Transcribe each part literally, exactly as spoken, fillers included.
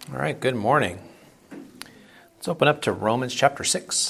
All right, good morning. Let's open up to Romans chapter six.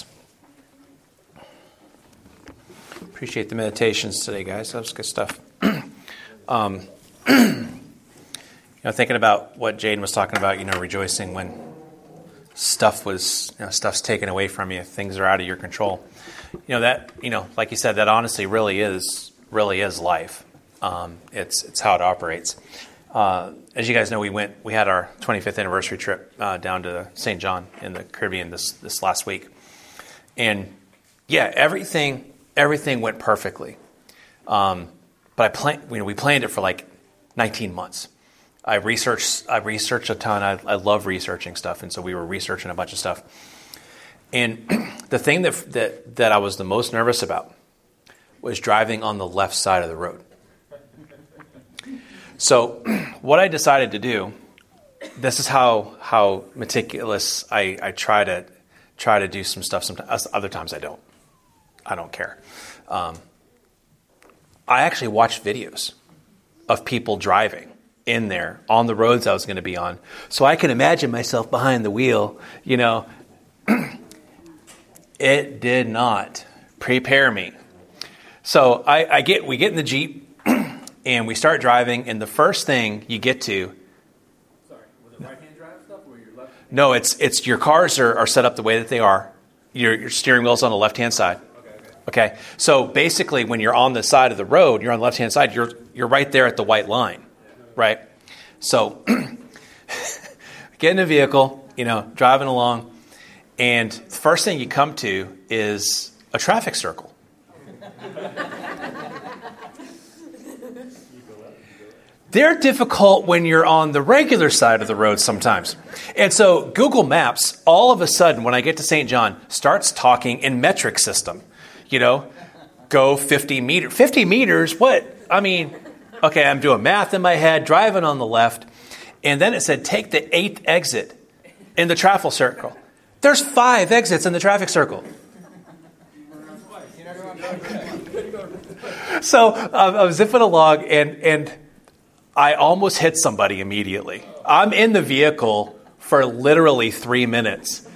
Appreciate the meditations today, guys. That was good stuff. um, you know, thinking about what Jaden was talking about, you know, rejoicing when stuff was, you know, stuff's taken away from you, things are out of your control. You know, that, you know, like you said, that honestly really is, really is life. Um, it's, it's how it operates. Uh, as you guys know, we went, we had our twenty-fifth anniversary trip uh, down to Saint John in the Caribbean this, this last week. And yeah, everything, everything went perfectly. Um, but I plan, you know, we planned it for like nineteen months. I researched, I researched a ton. I, I love researching stuff. And so we were researching a bunch of stuff. And the thing that, that, that I was the most nervous about was driving on the left side of the road. So what I decided to do, this is how how meticulous I, I try to try to do some stuff. Sometimes, other times I don't. I don't care. Um, I actually watched videos of people driving in there on the roads I was going to be on, so I can imagine myself behind the wheel. You know, it did not prepare me. So I, I get we get in the Jeep. And we start driving, and the first thing you get to... Sorry, was it right-hand drive stuff or your left? No, it's it's your cars are, are set up the way that they are. Your, your steering wheel's on the left-hand side. Okay, okay. Okay, so basically when you're on the side of the road, you're on the left-hand side, you're you're right there at the white line, right? So get in a vehicle, you know, driving along, and the first thing you come to is a traffic circle. They're difficult when you're on the regular side of the road sometimes. And so Google Maps, all of a sudden, when I get to Saint John, starts talking in metric system. You know, go fifty meters. fifty meters? What? I mean, okay, I'm doing math in my head, driving on the left. And then it said, take the eighth exit in the traffic circle. There's five exits in the traffic circle. So um, I was zipping along and... and I almost hit somebody immediately. I'm in the vehicle for literally three minutes.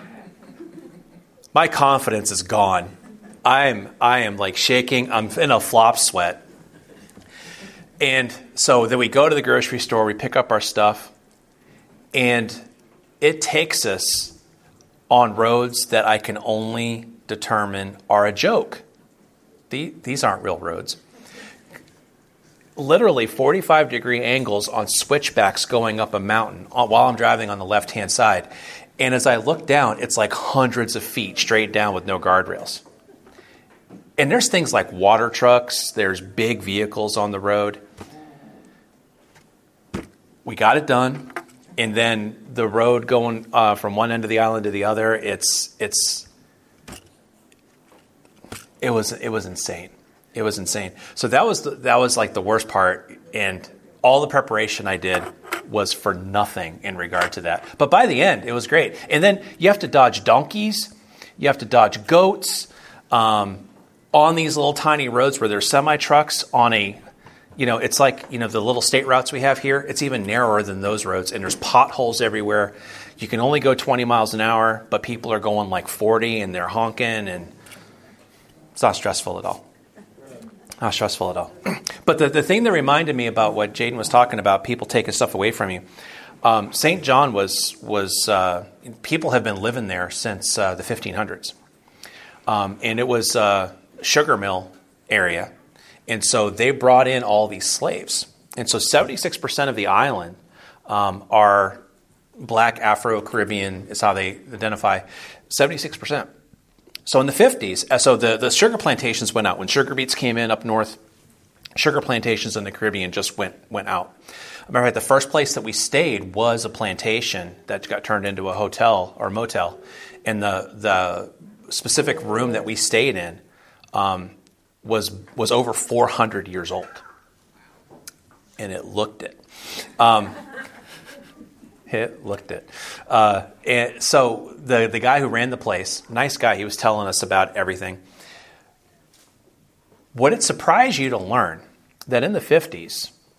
My confidence is gone. I'm I am like shaking. I'm in a flop sweat. And so then we go to the grocery store, we pick up our stuff, and it takes us on roads that I can only determine are a joke. These aren't real roads. Literally forty-five degree angles on switchbacks going up a mountain while I'm driving on the left-hand side. And as I look down, it's like hundreds of feet straight down with no guardrails. And there's things like water trucks. There's big vehicles on the road. We got it done. And then the road going uh, from one end of the island to the other, it's it's it was it was insane. It was insane. So that was the, that was like the worst part, and all the preparation I did was for nothing in regard to that. But by the end, it was great. And then you have to dodge donkeys, you have to dodge goats um, on these little tiny roads where there's semi trucks on a, you know, it's like you know the little state routes we have here. It's even narrower than those roads, and there's potholes everywhere. You can only go twenty miles an hour, but people are going like forty, and they're honking, and it's not stressful at all. Not stressful at all. But the, the thing that reminded me about what Jaden was talking about, people taking stuff away from you, um, Saint John was, was uh, people have been living there since uh, the fifteen hundreds. Um, and it was a sugar mill area. And so they brought in all these slaves. And so seventy-six percent of the island um, are black Afro-Caribbean is how they identify, seventy-six percent. So in the fifties, so the, the sugar plantations went out. When sugar beets came in up north, sugar plantations in the Caribbean just went went out. I remember the first place that we stayed was a plantation that got turned into a hotel or motel. And the the specific room that we stayed in um, was was over four hundred years old. And it looked it. Um It looked it. Uh, and so the, the guy who ran the place, nice guy, he was telling us about everything. Would it surprise you to learn that in the fifties,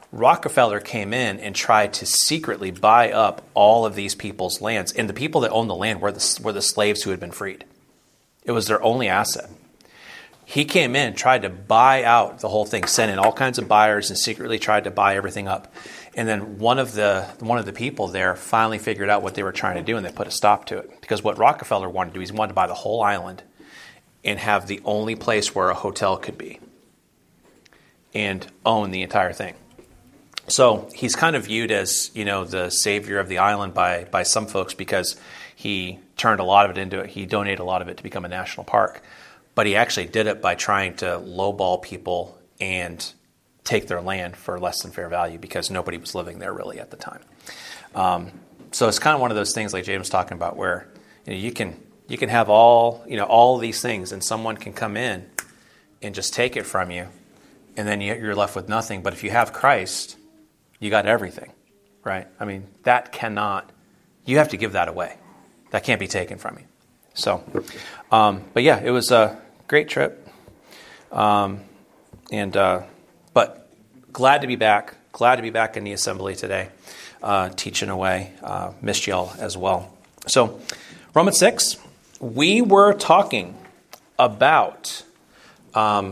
Rockefeller came in and tried to secretly buy up all of these people's lands. And the people that owned the land were the, were the slaves who had been freed. It was their only asset. He came in, tried to buy out the whole thing, sent in all kinds of buyers and secretly tried to buy everything up. And then one of the one of the people there finally figured out what they were trying to do, and they put a stop to it. Because what Rockefeller wanted to do is he wanted to buy the whole island and have the only place where a hotel could be and own the entire thing. So he's kind of viewed as, you know, the savior of the island by by some folks because he turned a lot of it into it. He donated a lot of it to become a national park. But he actually did it by trying to lowball people and take their land for less than fair value because nobody was living there really at the time. Um, so it's kind of one of those things like James was talking about where, you know, you can you can have all, you know, all of these things and someone can come in and just take it from you and then you're left with nothing. But if you have Christ, you got everything, right? I mean, that cannot, you have to give that away. That can't be taken from you. So, um, but yeah, it was a great trip. Um, and, uh, but glad to be back. Glad to be back in the assembly today, uh, teaching away. Uh, missed y'all as well. So, Romans six, we were talking about um,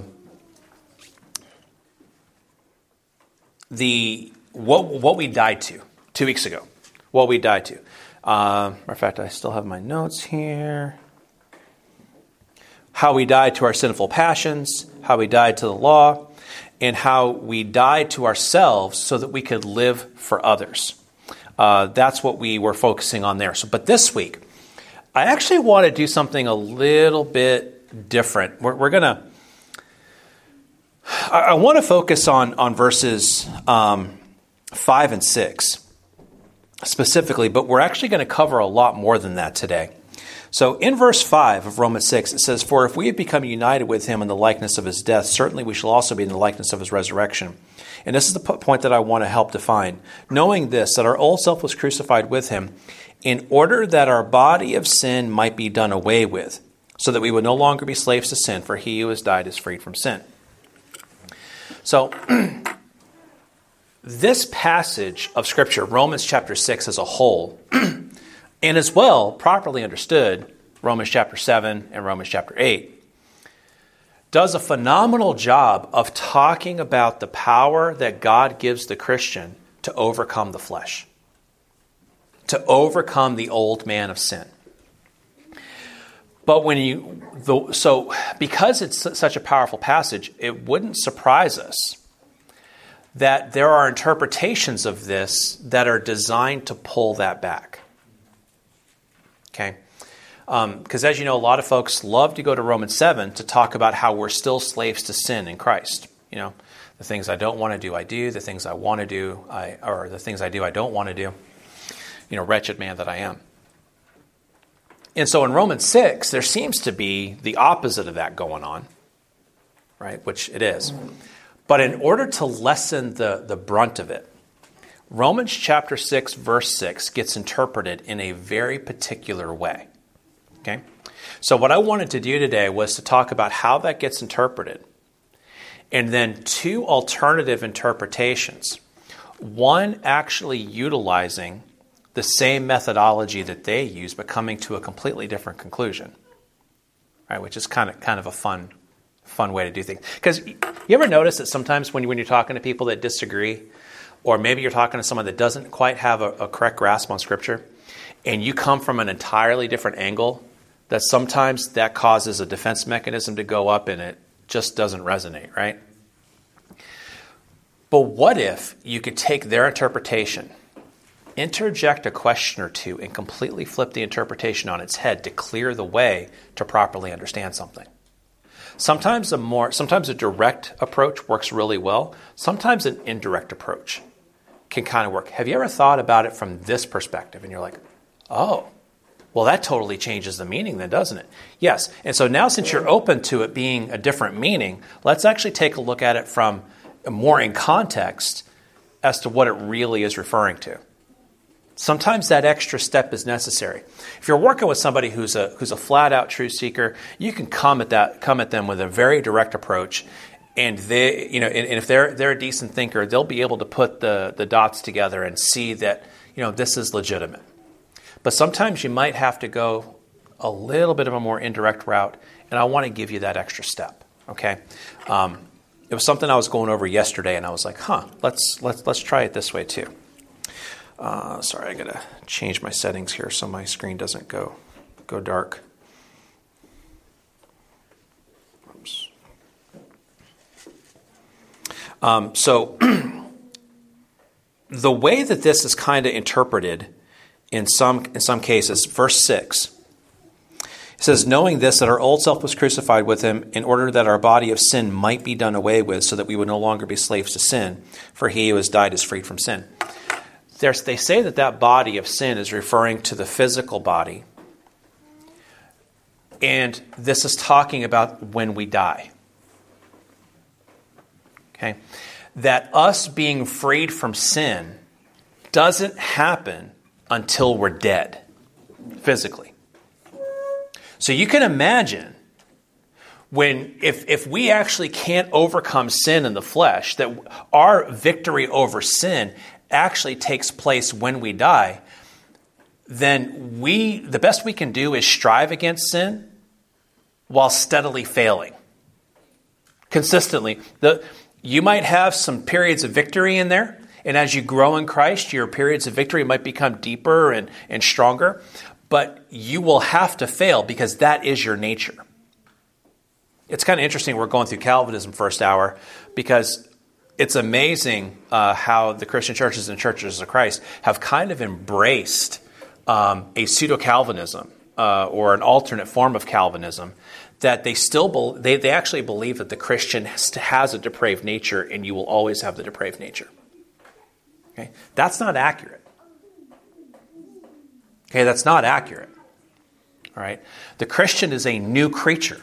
the what what we died to two weeks ago. What we died to. Uh, matter of fact, I still have my notes here. How we died to our sinful passions, how we died to the law, and how we died to ourselves so that we could live for others. Uh, that's what we were focusing on there. So, but this week, I actually want to do something a little bit different. We're, we're going to, I, I want to focus on, on verses um, five and six specifically, but we're actually going to cover a lot more than that today. So in verse five of Romans six, it says, "For if we have become united with him in the likeness of his death, certainly we shall also be in the likeness of his resurrection." And this is the point that I want to help define. "Knowing this, that our old self was crucified with him, in order that our body of sin might be done away with, so that we would no longer be slaves to sin, for he who has died is freed from sin." So this passage of Scripture, Romans chapter six as a whole, and as well, properly understood, Romans chapter seven and Romans chapter eight, does a phenomenal job of talking about the power that God gives the Christian to overcome the flesh, to overcome the old man of sin. But when you, the, so because it's such a powerful passage, it wouldn't surprise us that there are interpretations of this that are designed to pull that back. Okay? Because um, as you know, a lot of folks love to go to Romans seven to talk about how we're still slaves to sin in Christ. You know, the things I don't want to do, I do. The things I want to do, I or the things I do, I don't want to do. You know, wretched man that I am. And so in Romans six, there seems to be the opposite of that going on, right? Which it is. But in order to lessen the, the brunt of it, Romans chapter six, verse six gets interpreted in a very particular way. Okay? So what I wanted to do today was to talk about how that gets interpreted. And then two alternative interpretations. One actually utilizing the same methodology that they use, but coming to a completely different conclusion. Right? Which is kind of kind of a fun fun way to do things. Because you ever notice that sometimes when, you, when you're talking to people that disagree, or maybe you're talking to someone that doesn't quite have a, a correct grasp on Scripture, and you come from an entirely different angle, that sometimes that causes a defense mechanism to go up and it just doesn't resonate, right? But what if you could take their interpretation, interject a question or two, and completely flip the interpretation on its head to clear the way to properly understand something? Sometimes a more, sometimes a direct approach works really well. Sometimes an indirect approach can kind of work. Have you ever thought about it from this perspective? And you're like, oh, well, that totally changes the meaning then, doesn't it? Yes. And so now since you're open to it being a different meaning, let's actually take a look at it from more in context as to what it really is referring to. Sometimes that extra step is necessary. If you're working with somebody who's a who's a flat-out truth seeker, you can come at that come at them with a very direct approach, and they, you know, and, and if they're they're a decent thinker, they'll be able to put the the dots together and see that, you know, this is legitimate. But sometimes you might have to go a little bit of a more indirect route, and I want to give you that extra step. Okay, um, it was something I was going over yesterday, and I was like, "Huh, let's let's let's try it this way too." Uh, sorry, I gotta change my settings here so my screen doesn't go go dark. Oops. Um, so the way that this is kind of interpreted in some in some cases, verse six. It says, knowing this, that our old self was crucified with him in order that our body of sin might be done away with, so that we would no longer be slaves to sin, for he who has died is freed from sin. There's, they say that that body of sin is referring to the physical body. And this is talking about when we die. Okay? That us being freed from sin doesn't happen until we're dead, physically. So you can imagine when if if we actually can't overcome sin in the flesh, that our victory over sin actually takes place when we die, then we the best we can do is strive against sin while steadily failing. Consistently. The you might have some periods of victory in there, and as you grow in Christ, your periods of victory might become deeper and, and stronger. But you will have to fail because that is your nature. It's kind of interesting we're going through Calvinism first hour because it's amazing uh, how the Christian churches and churches of Christ have kind of embraced um, a pseudo-Calvinism uh, or an alternate form of Calvinism that they still be- they, they actually believe that the Christian has, to, has a depraved nature and you will always have the depraved nature. Okay? That's not accurate. Okay, that's not accurate. All right, the Christian is a new creature.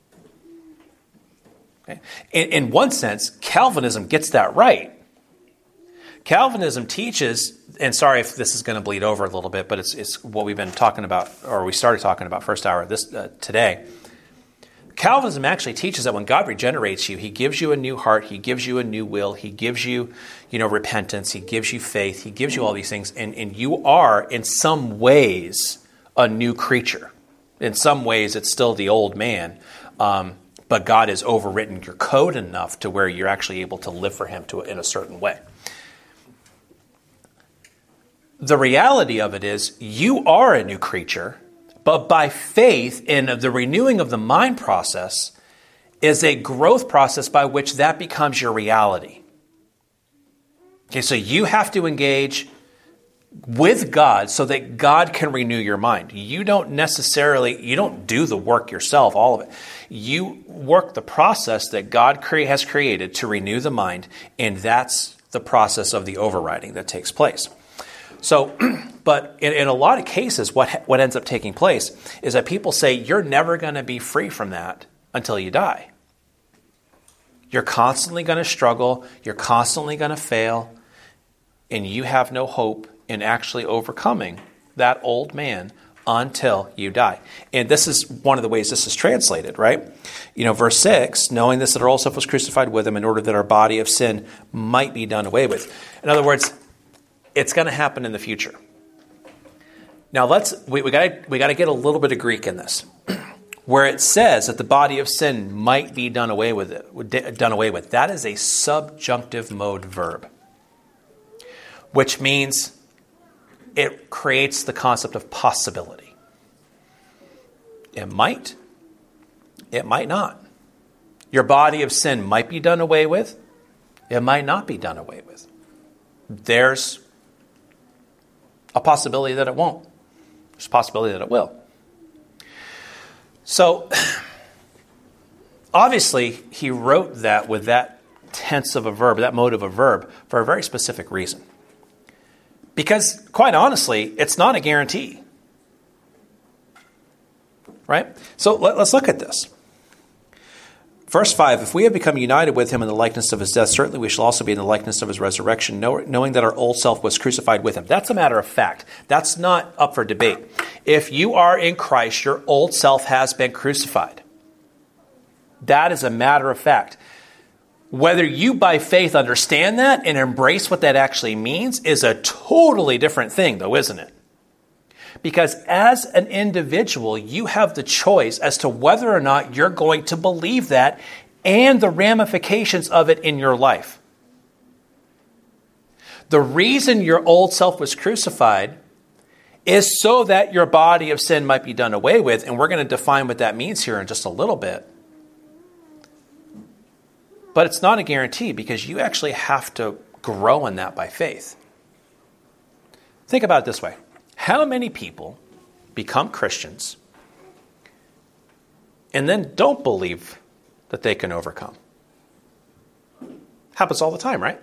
Okay? In, in one sense, Calvinism gets that right. Calvinism teaches, and sorry if this is going to bleed over a little bit, but it's it's what we've been talking about, or we started talking about first hour this uh, today. Calvinism actually teaches that when God regenerates you, he gives you a new heart, he gives you a new will, he gives you, you know, repentance, he gives you faith, he gives you all these things, and, and you are, in some ways, a new creature. In some ways, it's still the old man, um, but God has overwritten your code enough to where you're actually able to live for him to, in a certain way. The reality of it is, you are a new creature, but by faith in the renewing of the mind process is a growth process by which that becomes your reality. Okay, so you have to engage with God so that God can renew your mind. You don't necessarily, you don't do the work yourself, all of it. You work the process that God cre- has created to renew the mind, and that's the process of the overriding that takes place. So, but in, in a lot of cases, what what ends up taking place is that people say, you're never going to be free from that until you die. You're constantly going to struggle, you're constantly going to fail, and you have no hope in actually overcoming that old man until you die. And this is one of the ways this is translated, right? You know, verse six, knowing this, that our old self was crucified with him in order that our body of sin might be done away with. In other words, it's going to happen in the future. Now let's we, we got we got to get a little bit of Greek in this, where it says that the body of sin might be done away with it, done away with. That is a subjunctive mode verb, which means it creates the concept of possibility. It might, it might not. Your body of sin might be done away with. It might not be done away with. There's a possibility that it won't. There's a possibility that it will. So, obviously, he wrote that with that tense of a verb, that mode of a verb, for a very specific reason. Because, quite honestly, it's not a guarantee. Right? So, let, let's look at this. Verse five, if we have become united with him in the likeness of his death, certainly we shall also be in the likeness of his resurrection, knowing that our old self was crucified with him. That's a matter of fact. That's not up for debate. If you are in Christ, your old self has been crucified. That is a matter of fact. Whether you by faith understand that and embrace what that actually means is a totally different thing, though, isn't it? Because as an individual, you have the choice as to whether or not you're going to believe that and the ramifications of it in your life. The reason your old self was crucified is so that your body of sin might be done away with, and we're going to define what that means here in just a little bit. But it's not a guarantee because you actually have to grow in that by faith. Think about it this way. How many people become Christians and then don't believe that they can overcome? Happens all the time, right?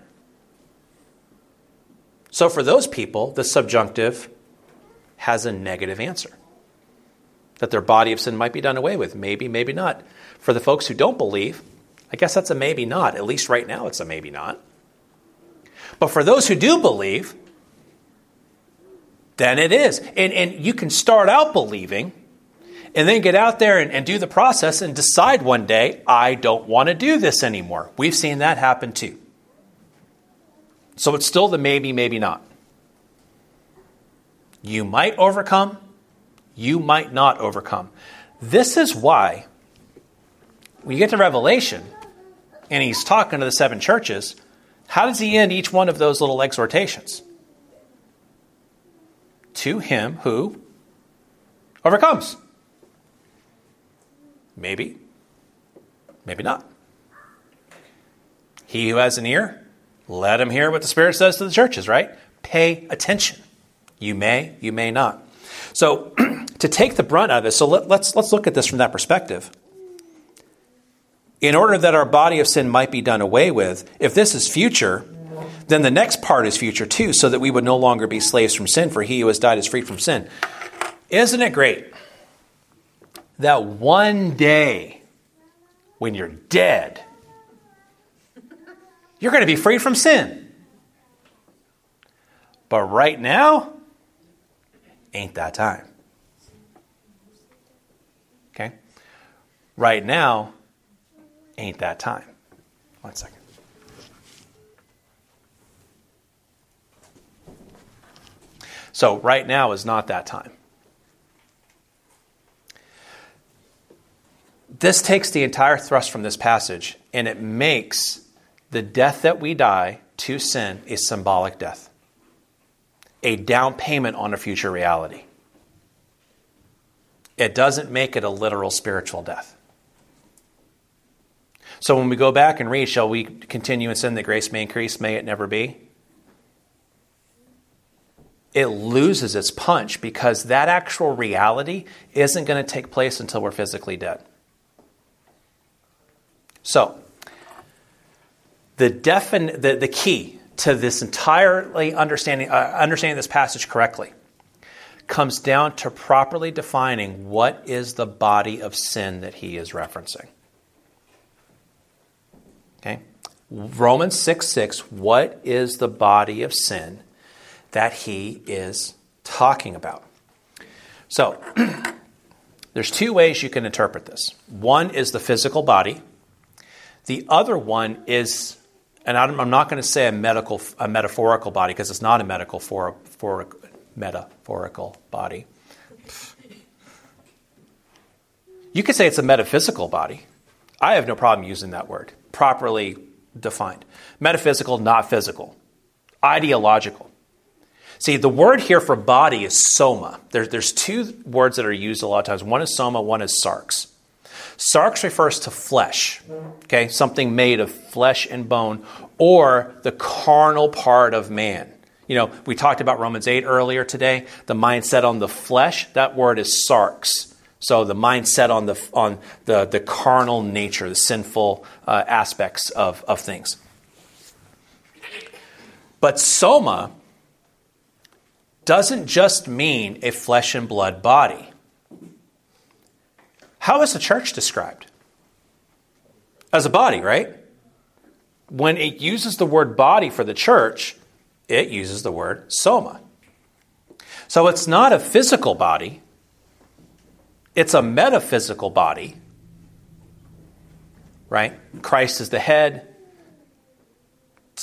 So for those people, the subjunctive has a negative answer. That their body of sin might be done away with. Maybe, maybe not. For the folks who don't believe, I guess that's a maybe not. At least right now it's a maybe not. But for those who do believe, then it is. And, and you can start out believing and then get out there and, and do the process and decide one day, I don't want to do this anymore. We've seen that happen too. So it's still the maybe, maybe not. You might overcome. You might not overcome. This is why when you get to Revelation and he's talking to the seven churches, how does he end each one of those little exhortations? To him who overcomes. Maybe. Maybe not. He who has an ear, let him hear what the Spirit says to the churches, right? Pay attention. You may, you may not. So to take the brunt out of this, so let, let's let's look at this from that perspective. In order that our body of sin might be done away with, if this is future, then the next part is future too, so that we would no longer be slaves from sin, for he who has died is freed from sin. Isn't it great that one day when you're dead, you're going to be freed from sin? But right now, ain't that time. Okay? Right now, ain't that time. One second. So right now is not that time. This takes the entire thrust from this passage and it makes the death that we die to sin a symbolic death. A down payment on a future reality. It doesn't make it a literal spiritual death. So when we go back and read, shall we continue in sin that grace may increase, may it never be? It loses its punch because that actual reality isn't going to take place until we're physically dead. So, the defin- the, the key to this entirely understanding, uh, understanding this passage correctly comes down to properly defining what is the body of sin that he is referencing. Okay? Romans six six, what is the body of sin that he is talking about? So, there's two ways you can interpret this. One is the physical body. The other one is, and I'm not going to say a medical, a metaphorical body because it's not a medical for, for metaphorical body. You could say it's a metaphysical body. I have no problem using that word, properly defined. Metaphysical, not physical. Ideological. See, the word here for body is soma. There, there's two words that are used a lot of times. One is soma, one is sarx. Sarx refers to flesh, okay, something made of flesh and bone, or the carnal part of man. You know, we talked about Romans eight earlier today. The mindset on the flesh, that word is sarx. So the mindset on the on the, the carnal nature, the sinful uh, aspects of, of things. But soma doesn't just mean a flesh and blood body. How is the church described? As a body, right? When it uses the word body for the church, it uses the word soma. So it's not a physical body. It's a metaphysical body. Right? Christ is the head.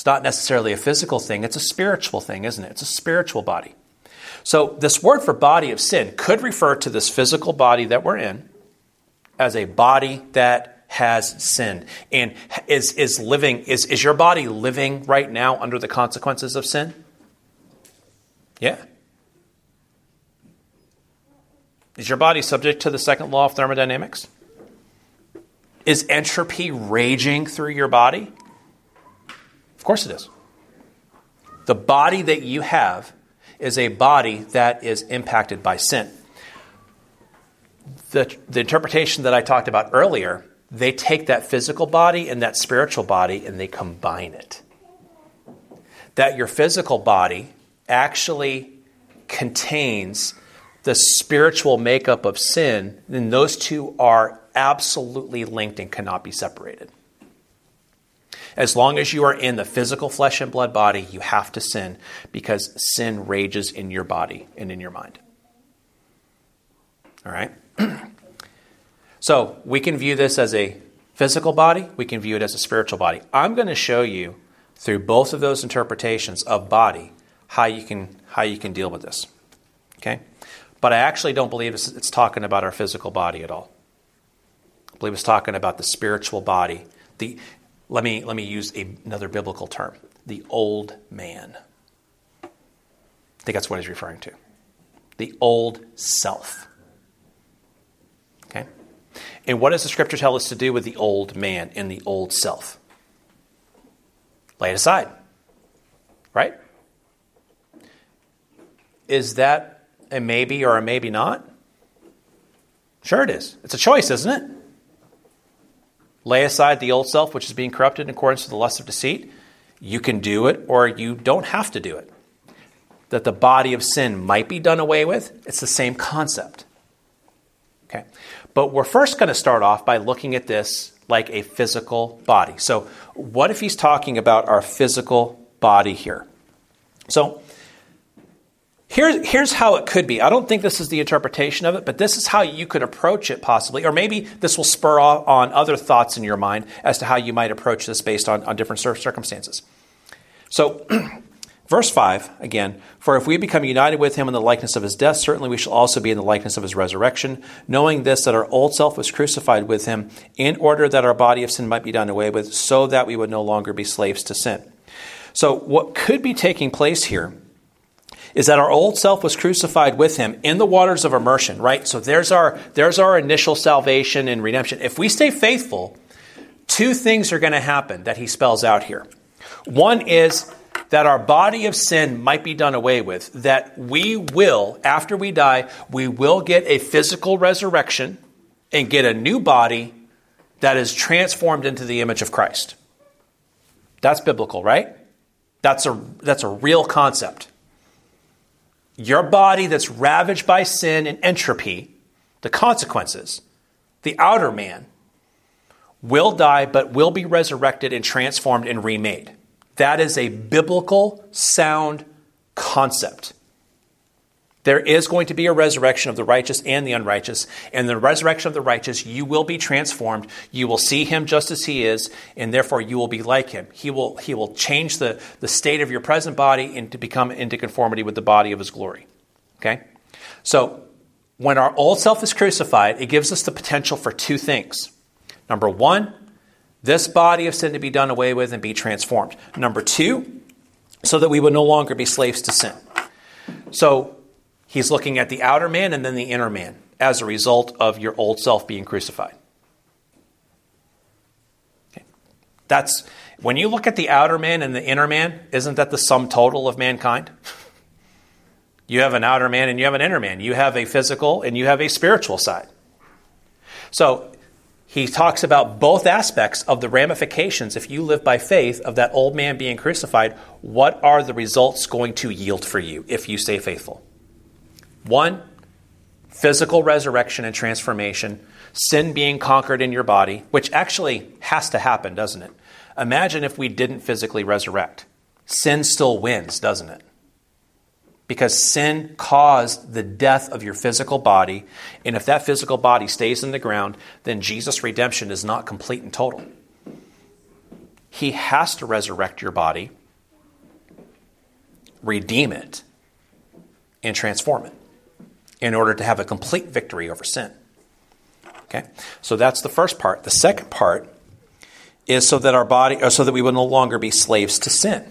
It's not necessarily a physical thing. It's a spiritual thing, isn't it? It's a spiritual body. So this word for body of sin could refer to this physical body that we're in as a body that has sinned. And is is living, is, is your body living right now under the consequences of sin? Yeah. Is your body subject to the second law of thermodynamics? Is entropy raging through your body? Of course it is. The body that you have is a body that is impacted by sin. The, the interpretation that I talked about earlier, they take that physical body and that spiritual body and they combine it. That your physical body actually contains the spiritual makeup of sin, then those two are absolutely linked and cannot be separated. As long as you are in the physical flesh and blood body, you have to sin because sin rages in your body and in your mind. All right? So we can view this as a physical body. We can view it as a spiritual body. I'm going to show you through both of those interpretations of body how you can how you can deal with this. Okay? But I actually don't believe it's, it's talking about our physical body at all. I believe it's talking about the spiritual body. The let me let me use a, another biblical term: the old man. I think that's what he's referring to. The old self. Okay? And what does the scripture tell us to do with the old man and the old self? Lay it aside. Right? Is that a maybe or a maybe not? Sure it is. It's a choice, isn't it? Lay aside the old self, which is being corrupted in accordance with the lust of deceit. You can do it or you don't have to do it. That the body of sin might be done away with, it's the same concept. Okay, but we're first going to start off by looking at this like a physical body. So what if he's talking about our physical body here? So here's, here's how it could be. I don't think this is the interpretation of it, but this is how you could approach it possibly. Or maybe this will spur on other thoughts in your mind as to how you might approach this based on, on different circumstances. So verse five, again, for if we become united with him in the likeness of his death, certainly we shall also be in the likeness of his resurrection, knowing this, that our old self was crucified with him in order that our body of sin might be done away with, so that we would no longer be slaves to sin. So what could be taking place here is that our old self was crucified with him in the waters of immersion, right? So there's our, there's our initial salvation and redemption. If we stay faithful, two things are going to happen that he spells out here. One is that our body of sin might be done away with, that we will, after we die, we will get a physical resurrection and get a new body that is transformed into the image of Christ. That's biblical, right? That's a, that's a real concept. Your body that's ravaged by sin and entropy, the consequences, the outer man, will die but will be resurrected and transformed and remade. That is a biblical, sound concept. There is going to be a resurrection of the righteous and the unrighteous. And the resurrection of the righteous, you will be transformed. You will see him just as he is, and therefore you will be like him. He will, he will change the, the state of your present body and to become into conformity with the body of his glory. Okay? So when our old self is crucified, it gives us the potential for two things. Number one, this body of sin to be done away with and be transformed. Number two, so that we would no longer be slaves to sin. So he's looking at the outer man and then the inner man as a result of your old self being crucified. Okay. That's when you look at the outer man and the inner man, isn't that the sum total of mankind? You have an outer man and you have an inner man. You have a physical and you have a spiritual side. So he talks about both aspects of the ramifications, if you live by faith, of that old man being crucified. What are the results going to yield for you if you stay faithful? One, physical resurrection and transformation, sin being conquered in your body, which actually has to happen, doesn't it? Imagine if we didn't physically resurrect. Sin still wins, doesn't it? Because sin caused the death of your physical body. And if that physical body stays in the ground, then Jesus' redemption is not complete and total. he has to resurrect your body, redeem it, and transform it in order to have a complete victory over sin. Okay? So that's the first part. The second part is so that our body, or so that we will no longer be slaves to sin.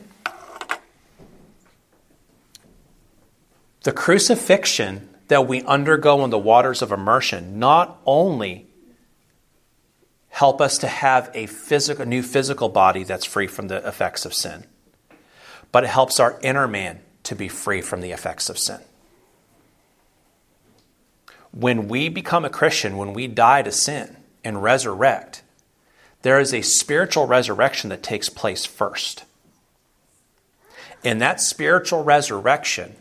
The crucifixion that we undergo in the waters of immersion not only help us to have a physical, new physical body that's free from the effects of sin, but it helps our inner man to be free from the effects of sin. When we become a Christian, when we die to sin and resurrect, there is a spiritual resurrection that takes place first. And that spiritual resurrection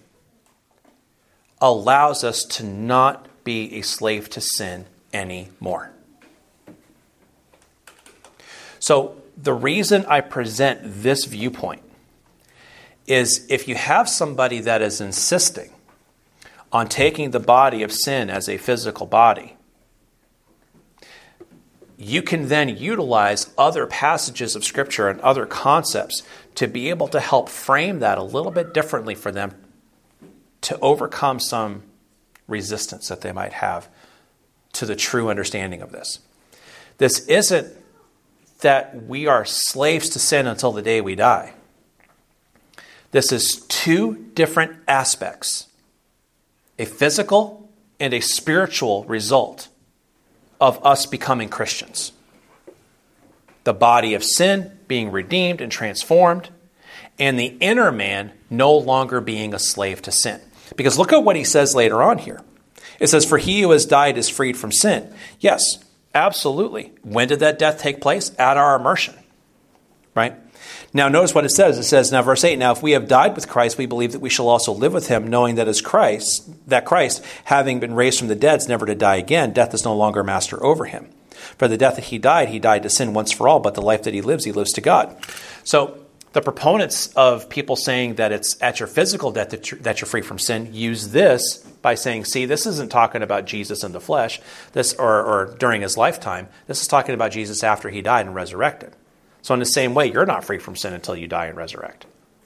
allows us to not be a slave to sin anymore. So the reason I present this viewpoint is if you have somebody that is insisting on taking the body of sin as a physical body, you can then utilize other passages of Scripture and other concepts to be able to help frame that a little bit differently for them to overcome some resistance that they might have to the true understanding of this. This isn't that we are slaves to sin until the day we die. This is two different aspects, a physical and a spiritual result of us becoming Christians. The body of sin being redeemed and transformed, and the inner man no longer being a slave to sin. Because look at what he says later on here. It says, "For he who has died is freed from sin." Yes, absolutely. When did that death take place? At our immersion. Right? Now notice what it says. It says, now verse eight, "Now if we have died with Christ, we believe that we shall also live with him, knowing that as Christ, that Christ, having been raised from the dead, is never to die again. Death is no longer master over him. For the death that he died, he died to sin once for all, but the life that he lives, he lives to God." So the proponents of people saying that it's at your physical death that you're, that you're free from sin use this by saying, see, this isn't talking about Jesus in the flesh, this or, or during his lifetime. This is talking about Jesus after he died and resurrected. So in the same way, you're not free from sin until you die and resurrect.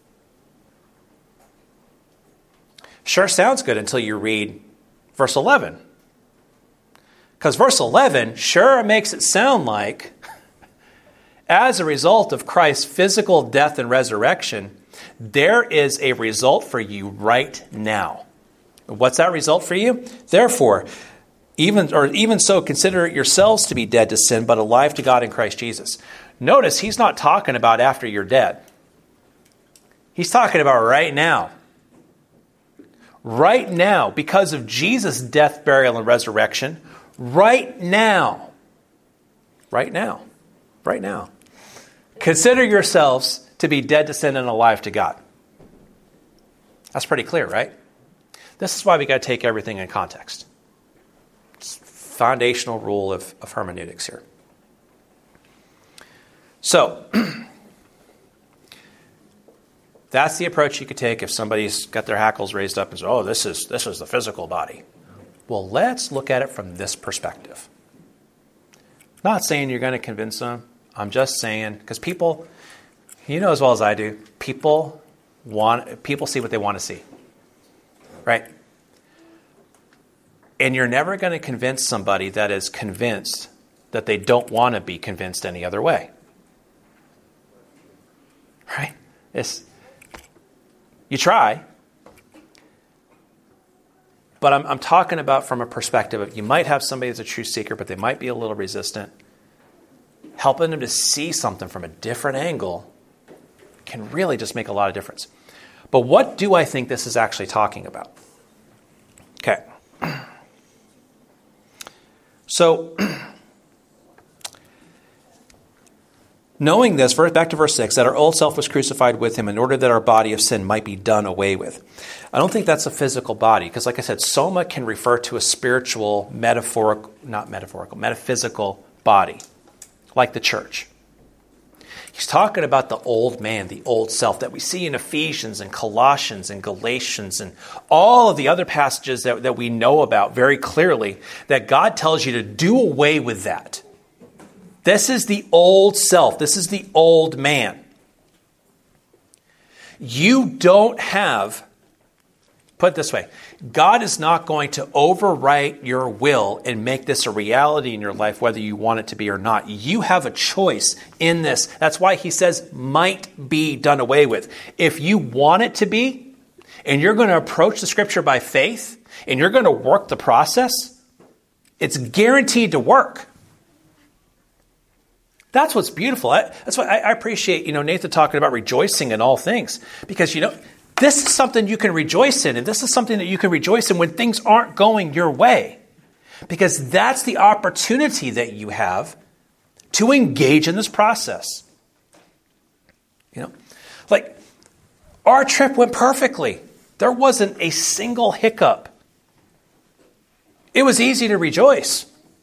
Sure sounds good until you read verse eleven. Because verse eleven sure makes it sound like, as a result of Christ's physical death and resurrection, there is a result for you right now. What's that result for you? "Therefore, even or even so, consider yourselves to be dead to sin, but alive to God in Christ Jesus." Notice he's not talking about after you're dead. He's talking about right now. Right now, because of Jesus' death, burial, and resurrection, right now. Right now. Right now. Consider yourselves to be dead to sin and alive to God. That's pretty clear, right? This is why we got to take everything in context. It's foundational rule of, of hermeneutics here. So, that's the approach you could take if somebody's got their hackles raised up and says, oh, this is this is the physical body. Well, let's look at it from this perspective. Not saying you're going to convince them. I'm just saying, because people, you know as well as I do, people want people see what they want to see. Right? And you're never going to convince somebody that is convinced that they don't want to be convinced any other way. Right? It's, you try. But I'm, I'm talking about from a perspective of you might have somebody that's a true seeker, but they might be a little resistant. Helping them to see something from a different angle can really just make a lot of difference. But what do I think this is actually talking about? Okay. So, knowing this, back to verse six, that our old self was crucified with him in order that our body of sin might be done away with. I don't think that's a physical body, because like I said, soma can refer to a spiritual, metaphorical, not metaphorical, metaphysical body, like the church. He's talking about the old man, the old self that we see in Ephesians and Colossians and Galatians and all of the other passages that, that we know about very clearly, that God tells you to do away with that. This is the old self. This is the old man. You don't have, put it this way, God is not going to overwrite your will and make this a reality in your life, whether you want it to be or not. You have a choice in this. That's why he says might be done away with. If you want it to be, and you're going to approach the scripture by faith, and you're going to work the process, it's guaranteed to work. That's what's beautiful. I, that's why I, I appreciate, you know, Nathan talking about rejoicing in all things. Because, you know, this is something you can rejoice in. And this is something that you can rejoice in when things aren't going your way. Because that's the opportunity that you have to engage in this process. You know, like our trip went perfectly. There wasn't a single hiccup. It was easy to rejoice.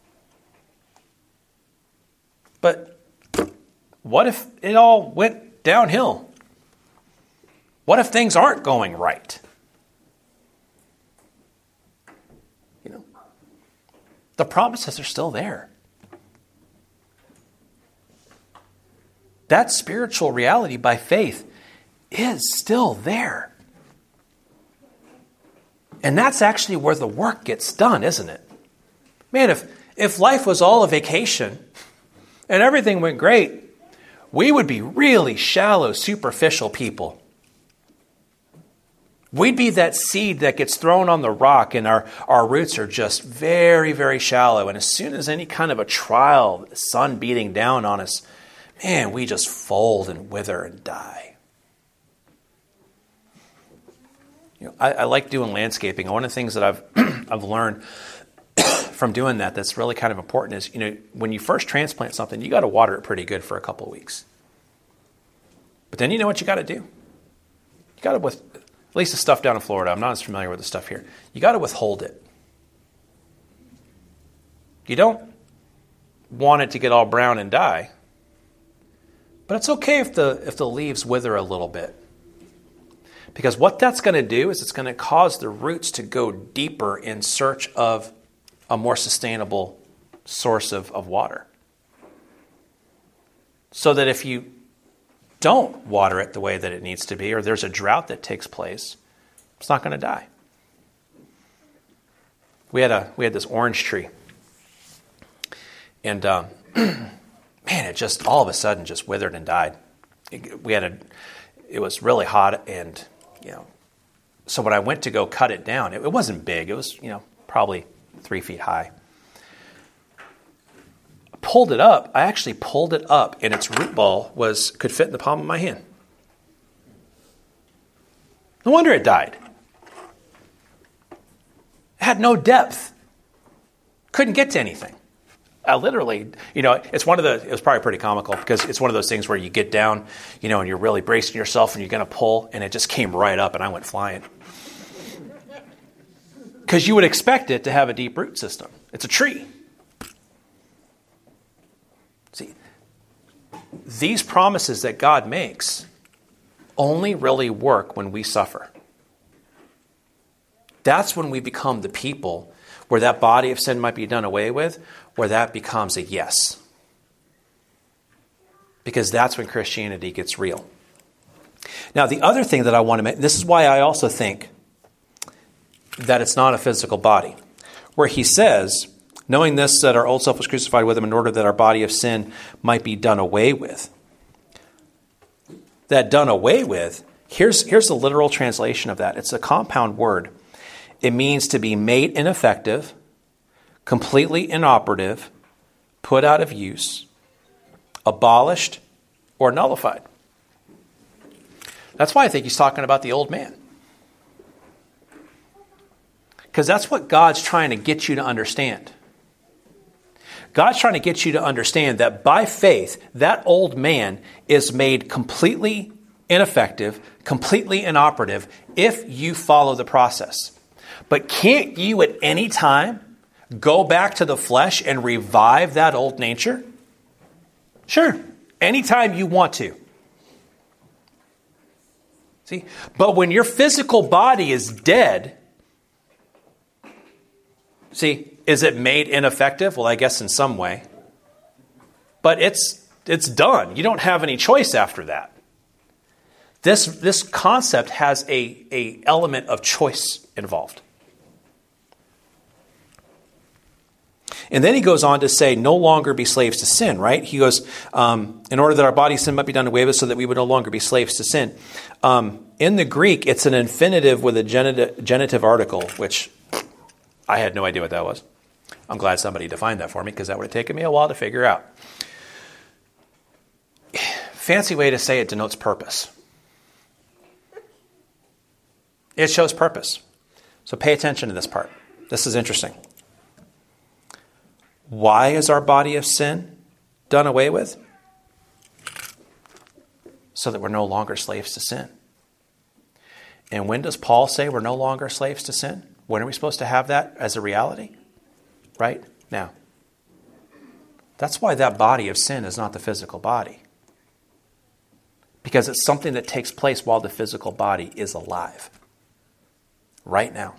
But what if it all went downhill? What if things aren't going right? You know, the promises are still there. That spiritual reality by faith is still there. And that's actually where the work gets done, isn't it? Man, if, if life was all a vacation and everything went great, we would be really shallow, superficial people. We'd be that seed that gets thrown on the rock and our, our roots are just very, very shallow. And as soon as any kind of a trial, the sun beating down on us, man, we just fold and wither and die. You know, I, I like doing landscaping. One of the things that I've I've learned from doing that that's really kind of important is, you know, when you first transplant something, you got to water it pretty good for a couple of weeks. But then you know what you got to do? You got to, with at least the stuff down in Florida, I'm not as familiar with the stuff here, you got to withhold it. You don't want it to get all brown and die. But it's okay if the if the leaves wither a little bit. Because what that's going to do is it's going to cause the roots to go deeper in search of a more sustainable source of, of water. So that if you don't water it the way that it needs to be, or there's a drought that takes place, it's not going to die. We had a we had this orange tree. And um, man, it just all of a sudden just withered and died. It, we had a it was really hot, and you know, so when I went to go cut it down, it, it wasn't big. It was, you know, probably three feet high. I pulled it up. I actually pulled it up, and its root ball was could fit in the palm of my hand. No wonder it died. It had no depth. Couldn't get to anything. I literally, you know, it's one of the, it was probably pretty comical because it's one of those things where you get down, you know, and you're really bracing yourself and you're going to pull, and it just came right up and I went flying. Because you would expect it to have a deep root system. It's a tree. See, these promises that God makes only really work when we suffer. That's when we become the people where that body of sin might be done away with, where that becomes a yes. Because that's when Christianity gets real. Now, the other thing that I want to make, this is why I also think that it's not a physical body, where he says, knowing this, that our old self was crucified with him in order that our body of sin might be done away with. That done away with, here's, here's the literal translation of that. It's a compound word. It means to be made ineffective, completely inoperative, put out of use, abolished, or nullified. That's why I think he's talking about the old man. Because that's what God's trying to get you to understand. God's trying to get you to understand that by faith, that old man is made completely ineffective, completely inoperative if you follow the process. But can't you at any time go back to the flesh and revive that old nature? Sure, anytime you want to. See, but when your physical body is dead, see, is it made ineffective? Well, I guess in some way. but it's it's done. You don't have any choice after that. This, this concept has a, a element of choice involved. And then he goes on to say, no longer be slaves to sin, right? He goes, um, in order that our body sin might be done away with so that we would no longer be slaves to sin. Um, in the Greek, it's an infinitive with a genitive, genitive article, which I had no idea what that was. I'm glad somebody defined that for me because that would have taken me a while to figure out. Fancy way to say it denotes purpose. It shows purpose. So pay attention to this part. This is interesting. Why is our body of sin done away with? So that we're no longer slaves to sin. And when does Paul say we're no longer slaves to sin? When are we supposed to have that as a reality? Right now. That's why that body of sin is not the physical body. Because it's something that takes place while the physical body is alive. Right now.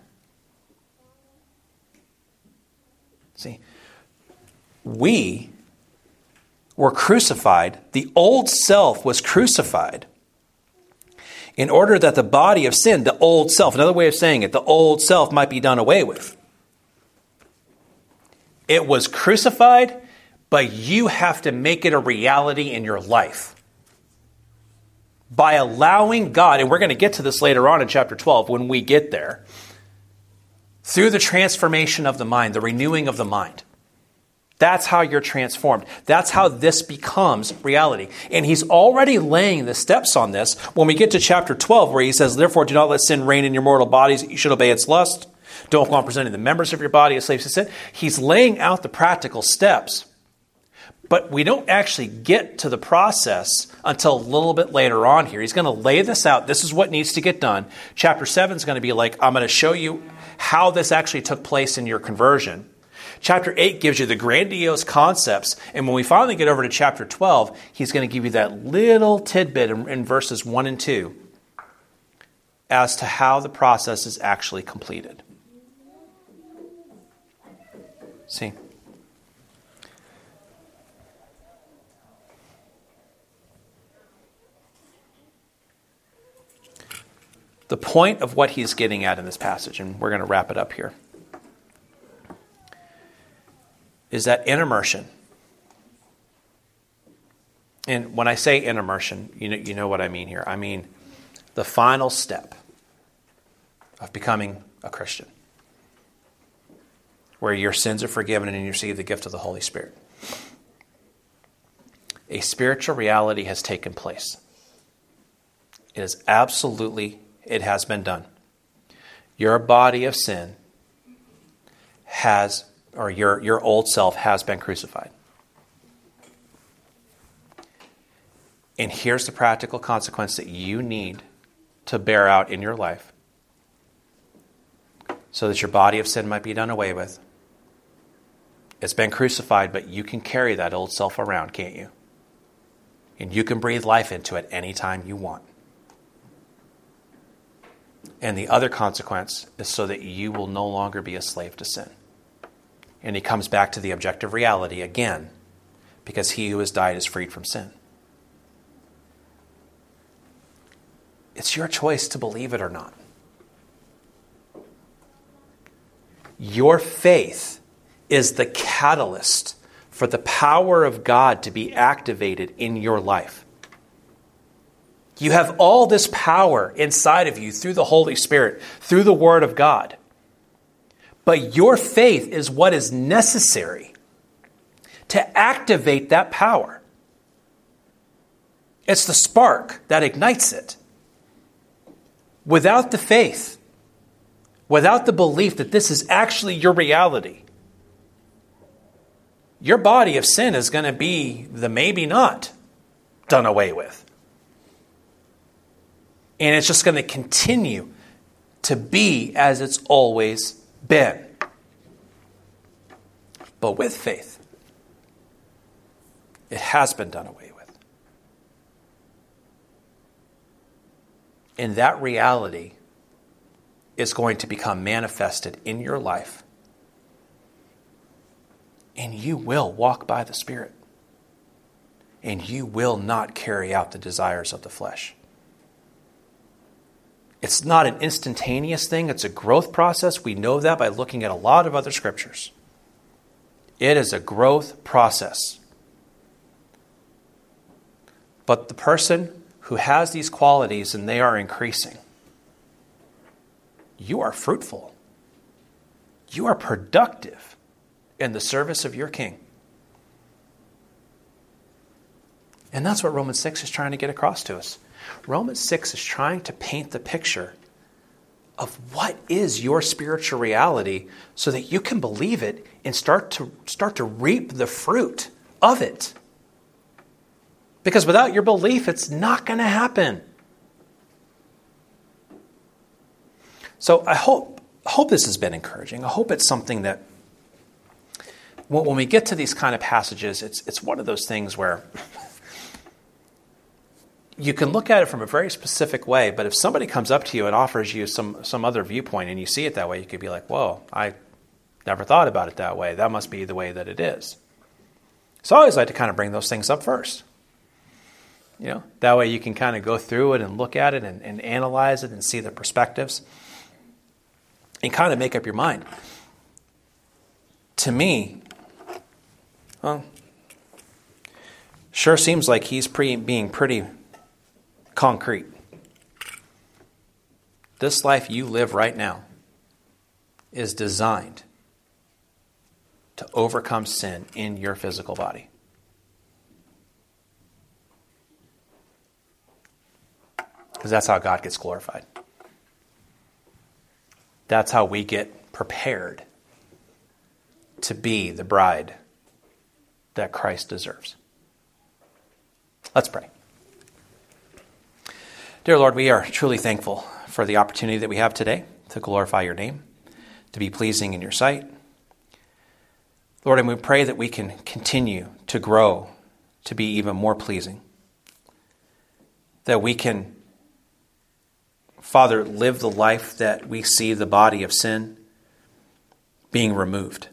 See, we were crucified. The old self was crucified in order that the body of sin, the old self, another way of saying it, the old self might be done away with. It was crucified, but you have to make it a reality in your life. By allowing God, and we're going to get to this later on in chapter twelve when we get there, through the transformation of the mind, the renewing of the mind. That's how you're transformed. That's how this becomes reality. And he's already laying the steps on this when we get to chapter twelve, where he says, therefore, do not let sin reign in your mortal bodies, that you should obey its lust. Don't go on presenting the members of your body as slaves to sin. He's laying out the practical steps. But we don't actually get to the process until a little bit later on here. He's going to lay this out. This is what needs to get done. Chapter seven is going to be like, I'm going to show you how this actually took place in your conversion. Chapter eight gives you the grandiose concepts. And when we finally get over to chapter twelve, he's going to give you that little tidbit in, in verses one and two as to how the process is actually completed. See? The point of what he's getting at in this passage, and we're going to wrap it up here, is that in immersion, and when I say in immersion, you know, you know what I mean here. I mean the final step of becoming a Christian, where your sins are forgiven and you receive the gift of the Holy Spirit. A spiritual reality has taken place. It is absolutely It has been done. Your body of sin has, or your, your old self has been crucified. And here's the practical consequence that you need to bear out in your life so that your body of sin might be done away with. It's been crucified, but you can carry that old self around, can't you? And you can breathe life into it anytime you want. And the other consequence is so that you will no longer be a slave to sin. And he comes back to the objective reality again, because he who has died is freed from sin. It's your choice to believe it or not. Your faith is the catalyst for the power of God to be activated in your life. You have all this power inside of you through the Holy Spirit, through the Word of God. But your faith is what is necessary to activate that power. It's the spark that ignites it. Without the faith, without the belief that this is actually your reality, your body of sin is going to be the maybe not done away with. And it's just going to continue to be as it's always been. But with faith, it has been done away with. And that reality is going to become manifested in your life. And you will walk by the Spirit. and you will not carry out the desires of the flesh. It's not an instantaneous thing. It's a growth process. We know that by looking at a lot of other scriptures. It is a growth process. But the person who has these qualities and they are increasing, you are fruitful. You are productive in the service of your King. And that's what Romans six is trying to get across to us. Romans six is trying to paint the picture of what is your spiritual reality so that you can believe it and start to start to reap the fruit of it. Because without your belief, it's not going to happen. So I hope, hope this has been encouraging. I hope it's something that when, when we get to these kind of passages, it's it's one of those things where you can look at it from a very specific way, but if somebody comes up to you and offers you some, some other viewpoint and you see it that way, you could be like, whoa, I never thought about it that way. That must be the way that it is. So I always like to kind of bring those things up first. You know, that way you can kind of go through it and look at it and, and analyze it and see the perspectives and kind of make up your mind. To me, well, sure seems like he's pre- being pretty concrete. This life you live right now is designed to overcome sin in your physical body. Because that's how God gets glorified. That's how we get prepared to be the bride that Christ deserves. Let's pray. Dear Lord, we are truly thankful for the opportunity that we have today to glorify your name, to be pleasing in your sight. Lord, and we pray that we can continue to grow to be even more pleasing. That we can, Father, live the life that we see the body of sin being removed.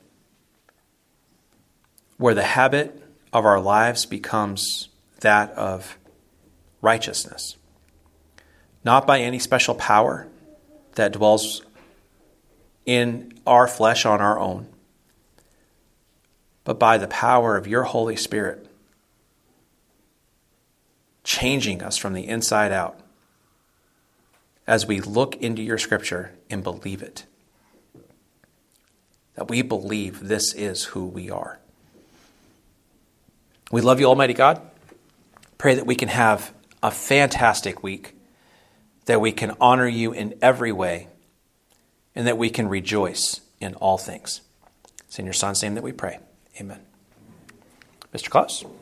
Where the habit of our lives becomes that of righteousness. Not by any special power that dwells in our flesh on our own, but by the power of your Holy Spirit, changing us from the inside out as we look into your scripture and believe it. That we believe this is who we are. We love you, Almighty God. Pray that we can have a fantastic week, that we can honor you in every way, and that we can rejoice in all things. It's in your Son's name that we pray. Amen. Mister Klaus?